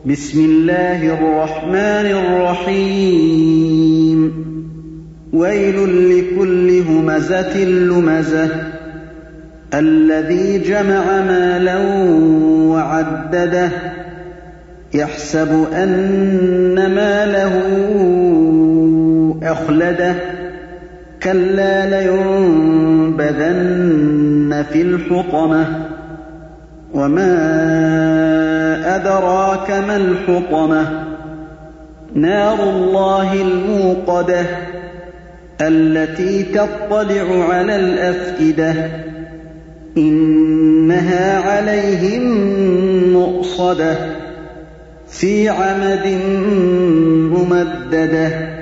بسم الله الرحمن الرحيم ويل لكل همزة لمزة الذي جمع مالا وعدده يحسب أن ماله أخلده كلا لينبذن في الحطمة وما أدراك ما الحطمة نار الله الموقدة التي تطلع على الأفئدة إنها عليهم مؤصدة في عمد ممددة